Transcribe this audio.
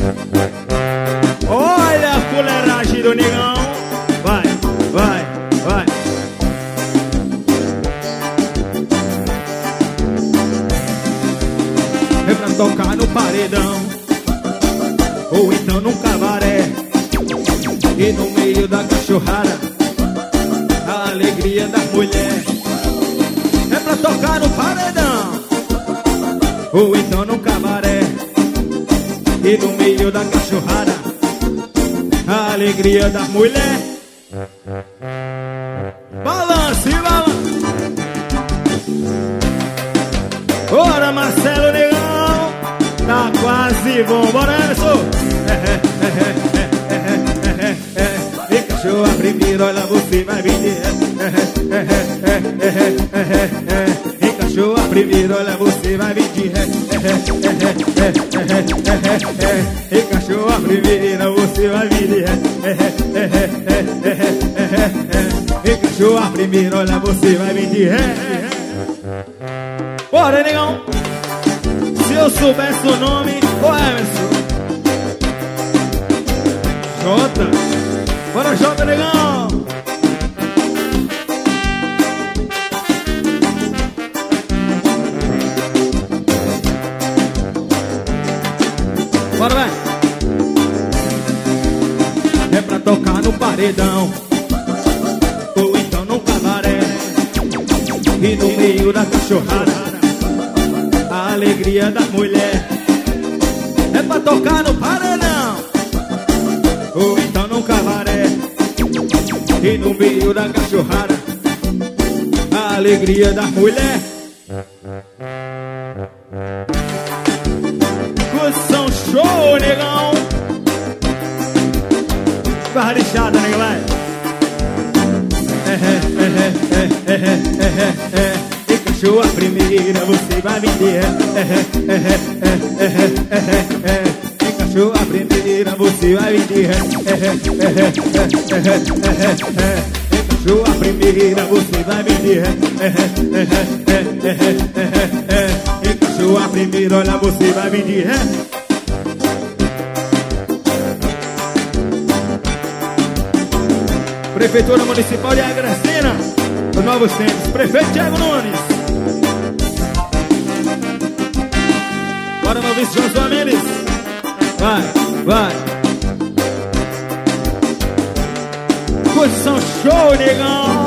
Olha a fuleiragem do negão. Vai, vai, vai. É pra tocar no paredão, ou então num cabaré, e no meio da cachorrada, a alegria da mulher. É pra tocar no paredão, ou então num cabaré, e no meio da cachorrada, a alegria da mulher. Balance, balance. Ora, Marcelo Negão, tá quase bom. Bora, Emerson. E cachorra primeiro, olha você vai vir. E cachorra primeiro, olha você vai vir. E cachorra primeiro, você vai vir. E cachorra primeiro, olha você vai vir. Bora, negão. Se eu soubesse o nome, ô Emerson. Jota. Bora, Jota, negão. Bora, vai. É pra tocar no paredão, ou então no cabaré, e no meio da cachorrada, a alegria da mulher. É pra tocar no paredão, ou então no cabaré, e no meio da cachorrada, a alegria da mulher. Curtição show, negão. Barra lixada, negão, vai. E cachorra primeira, você vai vender. E cachorra primeira, você vai vender. E cachorra primeira, você vai vender. E cachorra primeira, olha, você vai vender. Prefeitura Municipal de Agracena, os novos tempos. Prefeito Thiago Nunes. Bora, meu vice Josué Mendes. Vai, vai. Curtição show, negão.